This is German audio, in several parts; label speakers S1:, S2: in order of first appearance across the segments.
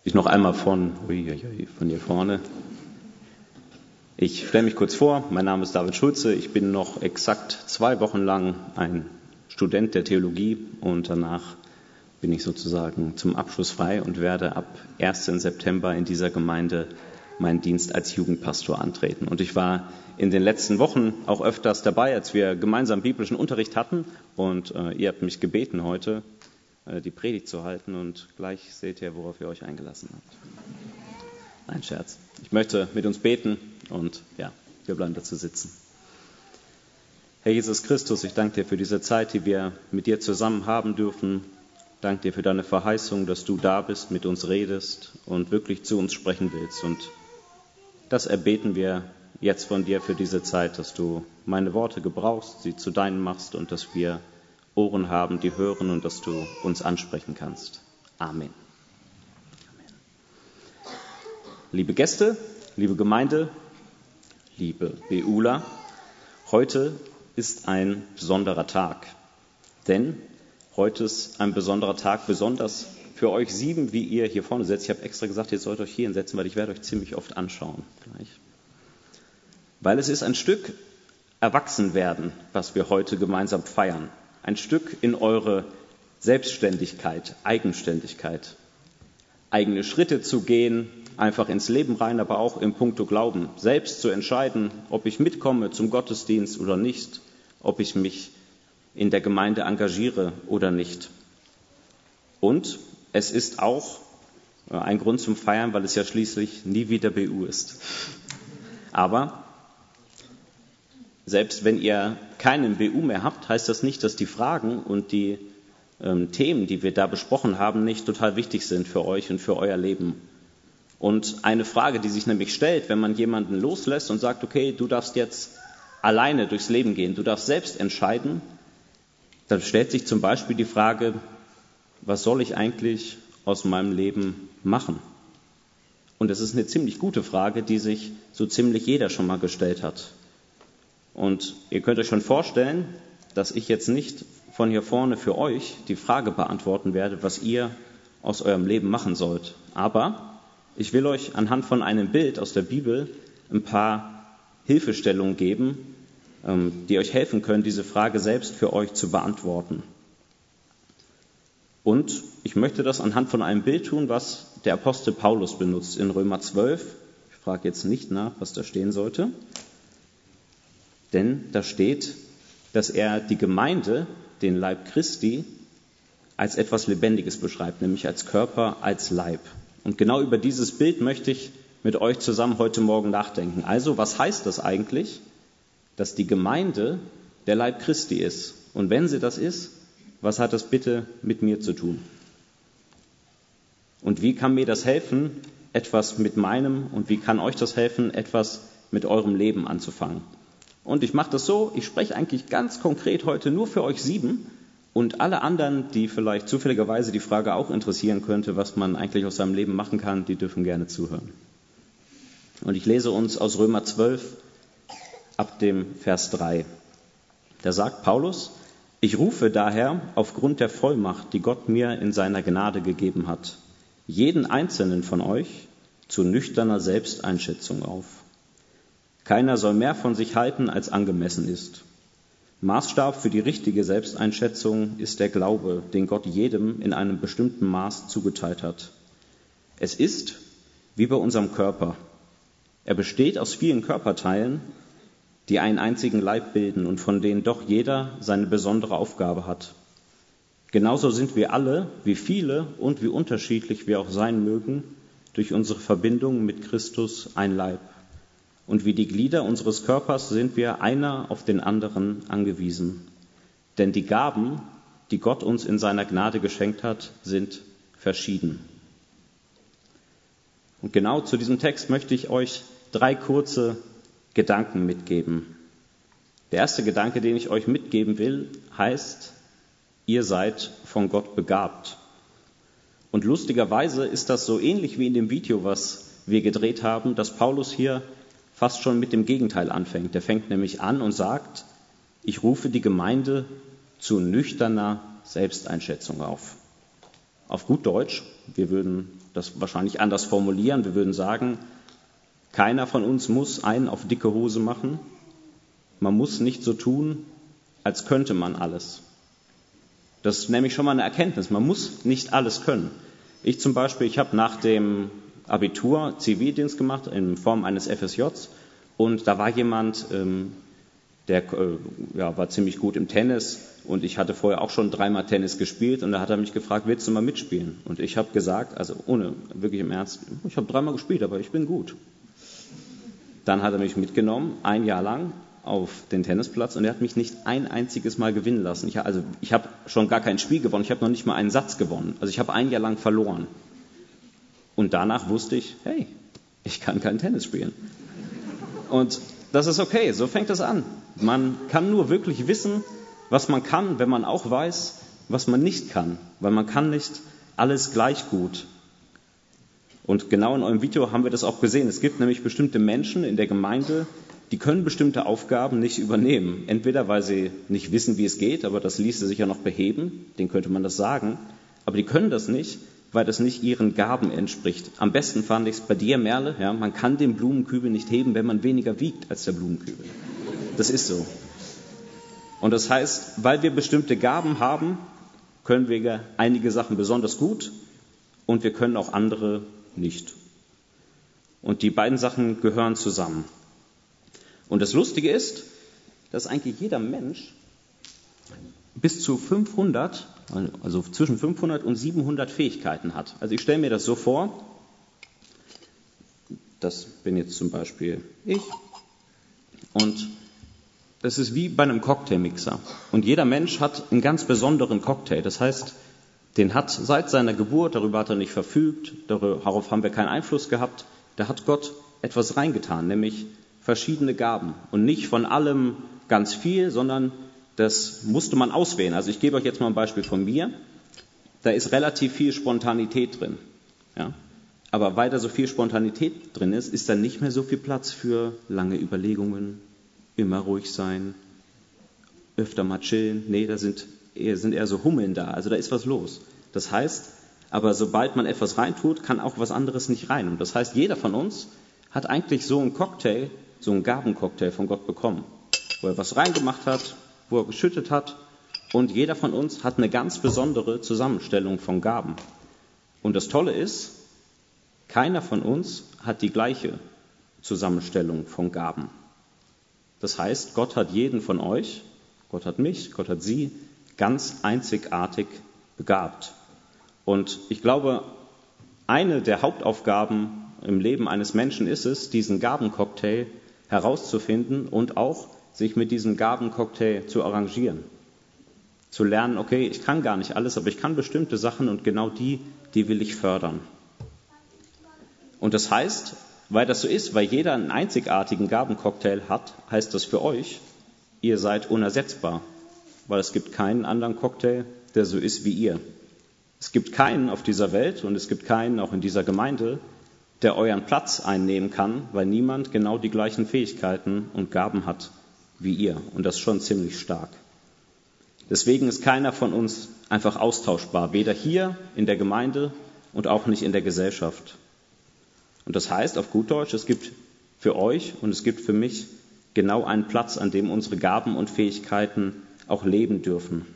S1: Ich noch einmal von hier vorne. Ich stelle mich kurz vor, mein Name ist David Schulze, ich bin noch exakt 2 Wochen lang ein Student der Theologie und danach bin ich sozusagen zum Abschluss frei und werde ab 1. September in dieser Gemeinde meinen Dienst als Jugendpastor antreten. Und ich war in den letzten Wochen auch öfters dabei, als wir gemeinsam biblischen Unterricht hatten und ihr habt mich gebeten heute, die Predigt zu halten und gleich seht ihr, worauf ihr euch eingelassen habt. Nein, Scherz. Ich möchte mit uns beten und ja, wir bleiben dazu sitzen. Herr Jesus Christus, ich danke dir für diese Zeit, die wir mit dir zusammen haben dürfen. Ich danke dir für deine Verheißung, dass du da bist, mit uns redest und wirklich zu uns sprechen willst. Und das erbeten wir jetzt von dir für diese Zeit, dass du meine Worte gebrauchst, sie zu deinen machst und dass wir Ohren haben, die hören und dass du uns ansprechen kannst. Amen. Liebe Gäste, liebe Gemeinde, liebe BUler, heute ist ein besonderer Tag. Denn heute ist ein besonderer Tag, besonders für euch 7, wie ihr hier vorne sitzt. Ich habe extra gesagt, ihr sollt euch hier hinsetzen, weil ich werde euch ziemlich oft anschauen gleich. Weil es ist ein Stück Erwachsenwerden, was wir heute gemeinsam feiern. Ein Stück in eure Selbstständigkeit, Eigenständigkeit. Eigene Schritte zu gehen, einfach ins Leben rein, aber auch im Punkto Glauben. Selbst zu entscheiden, ob ich mitkomme zum Gottesdienst oder nicht, ob ich mich in der Gemeinde engagiere oder nicht. Und es ist auch ein Grund zum Feiern, weil es ja schließlich nie wieder BU ist. Aber selbst wenn ihr keinen BU mehr habt, heißt das nicht, dass die Fragen und die Themen, die wir da besprochen haben, nicht total wichtig sind für euch und für euer Leben. Und eine Frage, die sich nämlich stellt, wenn man jemanden loslässt und sagt, okay, du darfst jetzt alleine durchs Leben gehen, du darfst selbst entscheiden, dann stellt sich zum Beispiel die Frage, was soll ich eigentlich aus meinem Leben machen? Und das ist eine ziemlich gute Frage, die sich so ziemlich jeder schon mal gestellt hat. Und ihr könnt euch schon vorstellen, dass ich jetzt nicht von hier vorne für euch die Frage beantworten werde, was ihr aus eurem Leben machen sollt. Aber ich will euch anhand von einem Bild aus der Bibel ein paar Hilfestellungen geben, die euch helfen können, diese Frage selbst für euch zu beantworten. Und ich möchte das anhand von einem Bild tun, was der Apostel Paulus benutzt in Römer 12. Ich frage jetzt nicht nach, was da stehen sollte. Denn da steht, dass er die Gemeinde, den Leib Christi, als etwas Lebendiges beschreibt, nämlich als Körper, als Leib. Und genau über dieses Bild möchte ich mit euch zusammen heute Morgen nachdenken. Also, was heißt das eigentlich, dass die Gemeinde der Leib Christi ist? Und wenn sie das ist, was hat das bitte mit mir zu tun? Und wie kann mir das helfen, etwas mit meinem, und wie kann euch das helfen, etwas mit eurem Leben anzufangen? Und ich mache das so, ich spreche eigentlich ganz konkret heute nur für euch 7 und alle anderen, die vielleicht zufälligerweise die Frage auch interessieren könnte, was man eigentlich aus seinem Leben machen kann, die dürfen gerne zuhören. Und ich lese uns aus Römer 12 ab dem Vers 3. Da sagt Paulus: Ich rufe daher aufgrund der Vollmacht, die Gott mir in seiner Gnade gegeben hat, jeden einzelnen von euch zu nüchterner Selbsteinschätzung auf. Keiner soll mehr von sich halten, als angemessen ist. Maßstab für die richtige Selbsteinschätzung ist der Glaube, den Gott jedem in einem bestimmten Maß zugeteilt hat. Es ist wie bei unserem Körper. Er besteht aus vielen Körperteilen, die einen einzigen Leib bilden und von denen doch jeder seine besondere Aufgabe hat. Genauso sind wir alle, wie viele und wie unterschiedlich wir auch sein mögen, durch unsere Verbindung mit Christus ein Leib. Und wie die Glieder unseres Körpers sind wir einer auf den anderen angewiesen. Denn die Gaben, die Gott uns in seiner Gnade geschenkt hat, sind verschieden. Und genau zu diesem Text möchte ich euch 3 kurze Gedanken mitgeben. Der erste Gedanke, den ich euch mitgeben will, heißt: Ihr seid von Gott begabt. Und lustigerweise ist das so ähnlich wie in dem Video, was wir gedreht haben, dass Paulus hier fast schon mit dem Gegenteil anfängt. Er fängt nämlich an und sagt: Ich rufe die Gemeinde zu nüchterner Selbsteinschätzung auf. Auf gut Deutsch, wir würden das wahrscheinlich anders formulieren. Wir würden sagen, keiner von uns muss einen auf dicke Hose machen. Man muss nicht so tun, als könnte man alles. Das ist nämlich schon mal eine Erkenntnis. Man muss nicht alles können. Ich zum Beispiel, ich habe nach dem Abitur Zivildienst gemacht in Form eines FSJs und da war jemand, der war ziemlich gut im Tennis und ich hatte vorher auch schon 3-mal Tennis gespielt und da hat er mich gefragt, willst du mal mitspielen? Und ich habe gesagt, also ohne wirklich im Ernst, ich habe 3-mal gespielt, aber ich bin gut. Dann hat er mich mitgenommen, 1 Jahr lang auf den Tennisplatz und er hat mich nicht ein einziges Mal gewinnen lassen. Ich habe schon gar kein Spiel gewonnen, ich habe noch nicht mal einen Satz gewonnen. Also ich habe 1 Jahr lang verloren. Und danach wusste ich, hey, ich kann kein Tennis spielen. Und das ist okay, so fängt es an. Man kann nur wirklich wissen, was man kann, wenn man auch weiß, was man nicht kann. Weil man kann nicht alles gleich gut. Und genau in eurem Video haben wir das auch gesehen. Es gibt nämlich bestimmte Menschen in der Gemeinde, die können bestimmte Aufgaben nicht übernehmen. Entweder weil sie nicht wissen, wie es geht, aber das ließe sich ja noch beheben, denen könnte man das sagen. Aber die können das nicht, weil das nicht ihren Gaben entspricht. Am besten fand ich es bei dir, Merle. Ja, man kann den Blumenkübel nicht heben, wenn man weniger wiegt als der Blumenkübel. Das ist so. Und das heißt, weil wir bestimmte Gaben haben, können wir einige Sachen besonders gut und wir können auch andere nicht. Und die beiden Sachen gehören zusammen. Und das Lustige ist, dass eigentlich jeder Mensch bis zu 500, also zwischen 500 und 700 Fähigkeiten hat. Also ich stelle mir das so vor, das bin jetzt zum Beispiel ich und das ist wie bei einem Cocktailmixer. Und jeder Mensch hat einen ganz besonderen Cocktail. Das heißt, den hat seit seiner Geburt, darüber hat er nicht verfügt, darauf haben wir keinen Einfluss gehabt, da hat Gott etwas reingetan, nämlich verschiedene Gaben. Und nicht von allem ganz viel, sondern das musste man auswählen. Also ich gebe euch jetzt mal ein Beispiel von mir. Da ist relativ viel Spontanität drin. Ja? Aber weil da so viel Spontanität drin ist, ist da nicht mehr so viel Platz für lange Überlegungen, immer ruhig sein, öfter mal chillen. Nee, da sind eher so Hummeln da. Also da ist was los. Das heißt, aber sobald man etwas reintut, kann auch was anderes nicht rein. Und das heißt, jeder von uns hat eigentlich so einen Cocktail, so einen Gabencocktail von Gott bekommen, wo er was reingemacht hat, wo er geschüttet hat. Und jeder von uns hat eine ganz besondere Zusammenstellung von Gaben. Und das Tolle ist, keiner von uns hat die gleiche Zusammenstellung von Gaben. Das heißt, Gott hat jeden von euch, Gott hat mich, Gott hat sie, ganz einzigartig begabt. Und ich glaube, eine der Hauptaufgaben im Leben eines Menschen ist es, diesen Gabencocktail herauszufinden und auch sich mit diesem Gabencocktail zu arrangieren. Zu lernen, okay, ich kann gar nicht alles, aber ich kann bestimmte Sachen und genau die will ich fördern. Und das heißt, weil das so ist, weil jeder einen einzigartigen Gabencocktail hat, heißt das für euch, ihr seid unersetzbar. Weil es gibt keinen anderen Cocktail, der so ist wie ihr. Es gibt keinen auf dieser Welt und es gibt keinen auch in dieser Gemeinde, der euren Platz einnehmen kann, weil niemand genau die gleichen Fähigkeiten und Gaben hat wie ihr. Und das ist schon ziemlich stark. Deswegen ist keiner von uns einfach austauschbar, weder hier in der Gemeinde und auch nicht in der Gesellschaft. Und das heißt auf gut Deutsch, es gibt für euch und es gibt für mich genau einen Platz, an dem unsere Gaben und Fähigkeiten auch leben dürfen.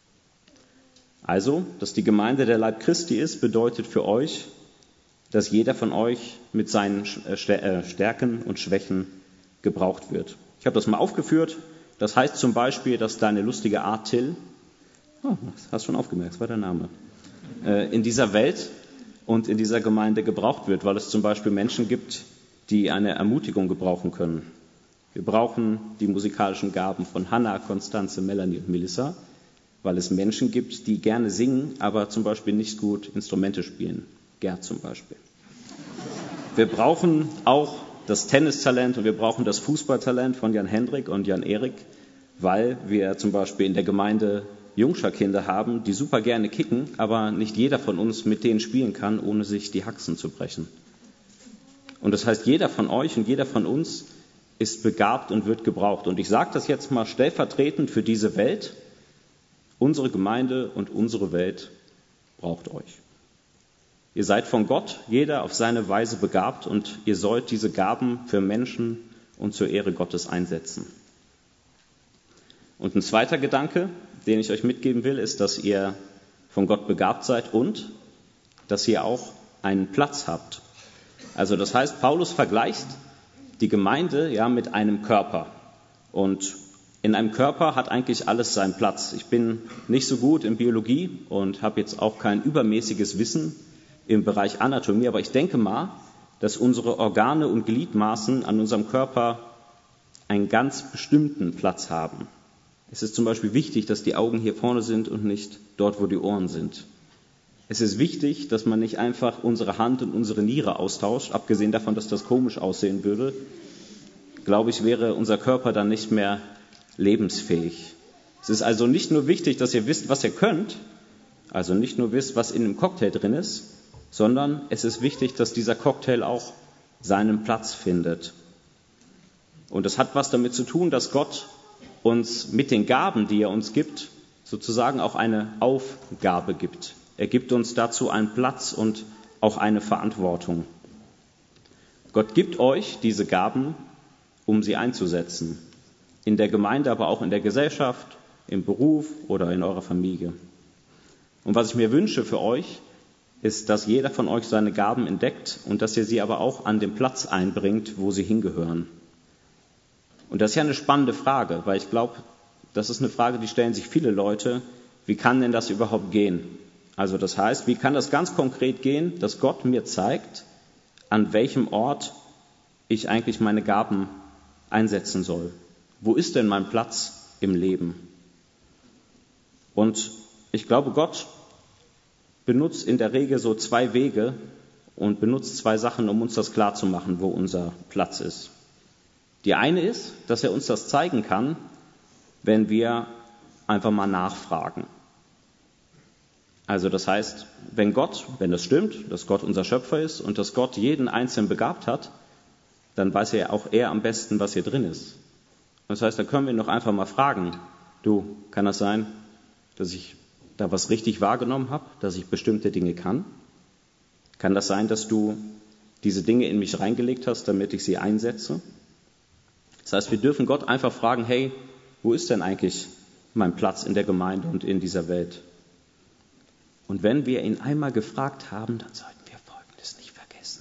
S1: Also, dass die Gemeinde der Leib Christi ist, bedeutet für euch, dass jeder von euch mit seinen Stärken und Schwächen gebraucht wird. Ich habe das mal aufgeführt. Das heißt zum Beispiel, dass deine lustige Art, Till, das hast du schon aufgemerkt, das war der Name, in dieser Welt und in dieser Gemeinde gebraucht wird, weil es zum Beispiel Menschen gibt, die eine Ermutigung gebrauchen können. Wir brauchen die musikalischen Gaben von Hannah, Konstanze, Melanie und Melissa, weil es Menschen gibt, die gerne singen, aber zum Beispiel nicht gut Instrumente spielen. Gerd zum Beispiel. Wir brauchen auch das Tennistalent und wir brauchen das Fußballtalent von Jan Hendrik und Jan Erik, weil wir zum Beispiel in der Gemeinde Jungscher-Kinder haben, die super gerne kicken, aber nicht jeder von uns mit denen spielen kann, ohne sich die Haxen zu brechen. Und das heißt, jeder von euch und jeder von uns ist begabt und wird gebraucht. Und ich sage das jetzt mal stellvertretend für diese Welt. Unsere Gemeinde und unsere Welt braucht euch. Ihr seid von Gott, jeder auf seine Weise begabt, und ihr sollt diese Gaben für Menschen und zur Ehre Gottes einsetzen. Und ein zweiter Gedanke, den ich euch mitgeben will, ist, dass ihr von Gott begabt seid und dass ihr auch einen Platz habt. Also das heißt, Paulus vergleicht die Gemeinde ja mit einem Körper. Und in einem Körper hat eigentlich alles seinen Platz. Ich bin nicht so gut in Biologie und habe jetzt auch kein übermäßiges Wissen im Bereich Anatomie, aber ich denke mal, dass unsere Organe und Gliedmaßen an unserem Körper einen ganz bestimmten Platz haben. Es ist zum Beispiel wichtig, dass die Augen hier vorne sind und nicht dort, wo die Ohren sind. Es ist wichtig, dass man nicht einfach unsere Hand und unsere Niere austauscht, abgesehen davon, dass das komisch aussehen würde. Glaube ich, wäre unser Körper dann nicht mehr lebensfähig. Es ist also nicht nur wichtig, dass ihr wisst, was ihr könnt, also nicht nur wisst, was in dem Cocktail drin ist, sondern es ist wichtig, dass dieser Cocktail auch seinen Platz findet. Und das hat was damit zu tun, dass Gott uns mit den Gaben, die er uns gibt, sozusagen auch eine Aufgabe gibt. Er gibt uns dazu einen Platz und auch eine Verantwortung. Gott gibt euch diese Gaben, um sie einzusetzen. In der Gemeinde, aber auch in der Gesellschaft, im Beruf oder in eurer Familie. Und was ich mir wünsche für euch, ist, dass jeder von euch seine Gaben entdeckt und dass ihr sie aber auch an den Platz einbringt, wo sie hingehören. Und das ist ja eine spannende Frage, weil ich glaube, das ist eine Frage, die stellen sich viele Leute. Wie kann denn das überhaupt gehen? Also das heißt, wie kann das ganz konkret gehen, dass Gott mir zeigt, an welchem Ort ich eigentlich meine Gaben einsetzen soll? Wo ist denn mein Platz im Leben? Und ich glaube, Gott benutzt in der Regel so zwei Wege und benutzt zwei Sachen, um uns das klarzumachen, wo unser Platz ist. Die eine ist, dass er uns das zeigen kann, wenn wir einfach mal nachfragen. Also das heißt, wenn es stimmt, dass Gott unser Schöpfer ist und dass Gott jeden Einzelnen begabt hat, dann weiß er auch er am besten, was hier drin ist. Das heißt, da können wir ihn doch einfach mal fragen, du, kann das sein, dass ich da was richtig wahrgenommen habe, dass ich bestimmte Dinge kann? Kann das sein, dass du diese Dinge in mich reingelegt hast, damit ich sie einsetze? Das heißt, wir dürfen Gott einfach fragen, hey, wo ist denn eigentlich mein Platz in der Gemeinde und in dieser Welt? Und wenn wir ihn einmal gefragt haben, dann sollten wir Folgendes nicht vergessen.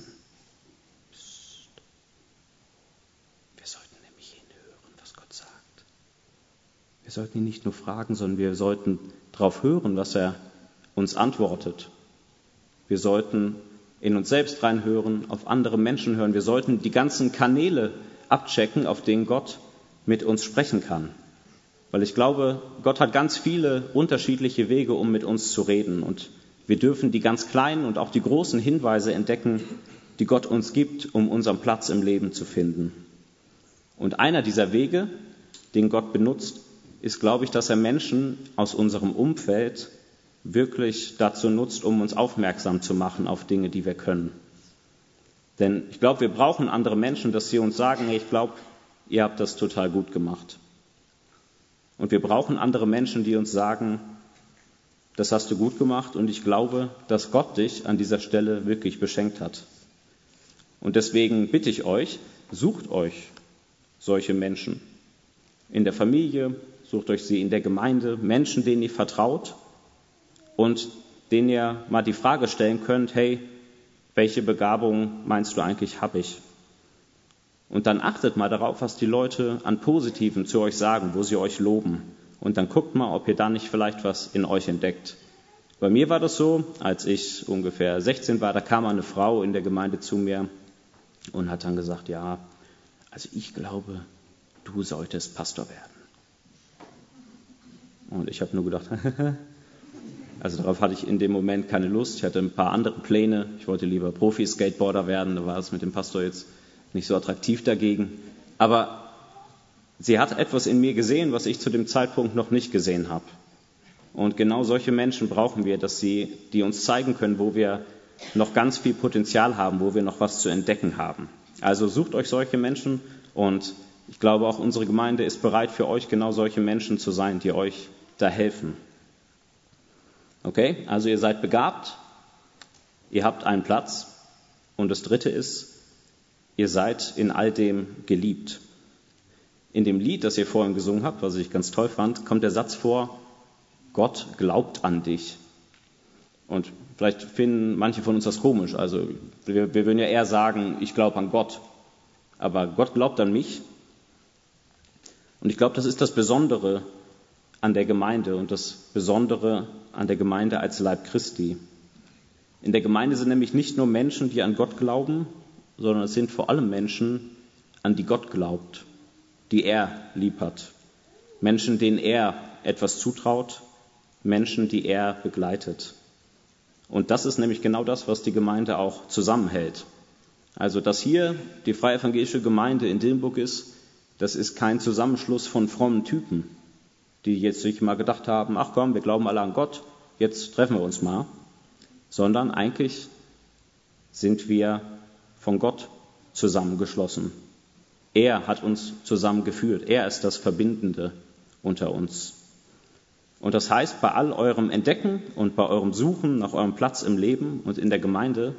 S1: Wir sollten nämlich hinhören, was Gott sagt. Wir sollten ihn nicht nur fragen, sondern wir sollten darauf hören, was er uns antwortet. Wir sollten in uns selbst reinhören, auf andere Menschen hören. Wir sollten die ganzen Kanäle abchecken, auf denen Gott mit uns sprechen kann. Weil ich glaube, Gott hat ganz viele unterschiedliche Wege, um mit uns zu reden. Und wir dürfen die ganz kleinen und auch die großen Hinweise entdecken, die Gott uns gibt, um unseren Platz im Leben zu finden. Und einer dieser Wege, den Gott benutzt, ist, glaube ich, dass er Menschen aus unserem Umfeld wirklich dazu nutzt, um uns aufmerksam zu machen auf Dinge, die wir können. Denn ich glaube, wir brauchen andere Menschen, dass sie uns sagen, hey, ich glaube, ihr habt das total gut gemacht. Und wir brauchen andere Menschen, die uns sagen, das hast du gut gemacht und ich glaube, dass Gott dich an dieser Stelle wirklich beschenkt hat. Und deswegen bitte ich euch, sucht euch solche Menschen in der Familie, sucht euch sie in der Gemeinde, Menschen, denen ihr vertraut und denen ihr mal die Frage stellen könnt, hey, welche Begabung meinst du eigentlich habe ich? Und dann achtet mal darauf, was die Leute an Positiven zu euch sagen, wo sie euch loben. Und dann guckt mal, ob ihr da nicht vielleicht was in euch entdeckt. Bei mir war das so, als ich ungefähr 16 war, da kam eine Frau in der Gemeinde zu mir und hat dann gesagt, ja, also ich glaube, du solltest Pastor werden. Und ich habe nur gedacht, also darauf hatte ich in dem Moment keine Lust. Ich hatte ein paar andere Pläne. Ich wollte lieber Profi-Skateboarder werden, da war es mit dem Pastor jetzt nicht so attraktiv dagegen. Aber sie hat etwas in mir gesehen, was ich zu dem Zeitpunkt noch nicht gesehen habe. Und genau solche Menschen brauchen wir, die uns zeigen können, wo wir noch ganz viel Potenzial haben, wo wir noch was zu entdecken haben. Also sucht euch solche Menschen und ich glaube auch unsere Gemeinde ist bereit für euch genau solche Menschen zu sein, die euch da helfen. Okay, also ihr seid begabt ihr habt einen Platz. Und das Dritte ist, ihr seid in all dem geliebt. In dem Lied, das ihr vorhin gesungen habt, was ich ganz toll fand, kommt der Satz vor, Gott glaubt an dich. Und vielleicht finden manche von uns das komisch. Also wir würden ja eher sagen, ich glaube an Gott. Aber Gott glaubt an mich. Und ich glaube, das ist das Besondere an der Gemeinde und das Besondere an der Gemeinde als Leib Christi. In der Gemeinde sind nämlich nicht nur Menschen, die an Gott glauben, sondern es sind vor allem Menschen, an die Gott glaubt, die er lieb hat. Menschen, denen er etwas zutraut, Menschen, die er begleitet. Und das ist nämlich genau das, was die Gemeinde auch zusammenhält. Also, dass hier die Freie Evangelische Gemeinde in Dillenburg ist, das ist kein Zusammenschluss von frommen Typen, die jetzt sich mal gedacht haben, ach komm, wir glauben alle an Gott, jetzt treffen wir uns mal. Sondern eigentlich sind wir von Gott zusammengeschlossen. Er hat uns zusammengeführt. Er ist das Verbindende unter uns. Und das heißt, bei all eurem Entdecken und bei eurem Suchen nach eurem Platz im Leben und in der Gemeinde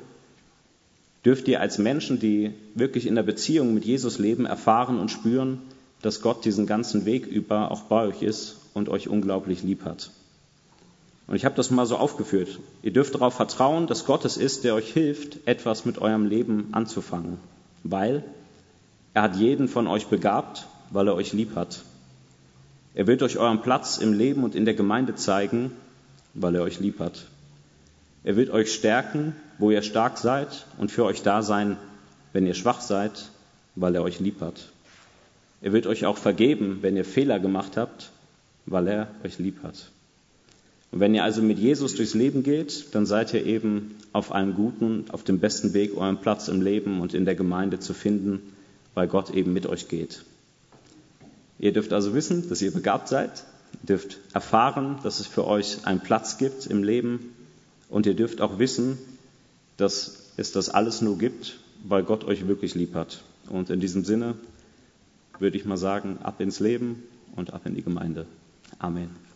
S1: dürft ihr als Menschen, die wirklich in der Beziehung mit Jesus leben, erfahren und spüren, dass Gott diesen ganzen Weg über auch bei euch ist und euch unglaublich lieb hat. Und ich habe das mal so aufgeführt. Ihr dürft darauf vertrauen, dass Gott es ist, der euch hilft, etwas mit eurem Leben anzufangen. Weil er hat jeden von euch begabt, weil er euch lieb hat. Er wird euch euren Platz im Leben und in der Gemeinde zeigen, weil er euch lieb hat. Er wird euch stärken, wo ihr stark seid und für euch da sein, wenn ihr schwach seid, weil er euch lieb hat. Er wird euch auch vergeben, wenn ihr Fehler gemacht habt, weil er euch lieb hat. Und wenn ihr also mit Jesus durchs Leben geht, dann seid ihr eben auf einem guten, auf dem besten Weg, euren Platz im Leben und in der Gemeinde zu finden, weil Gott eben mit euch geht. Ihr dürft also wissen, dass ihr begabt seid, ihr dürft erfahren, dass es für euch einen Platz gibt im Leben und ihr dürft auch wissen, dass es das alles nur gibt, weil Gott euch wirklich lieb hat. Und in diesem Sinne würde ich mal sagen, ab ins Leben und ab in die Gemeinde. Amen.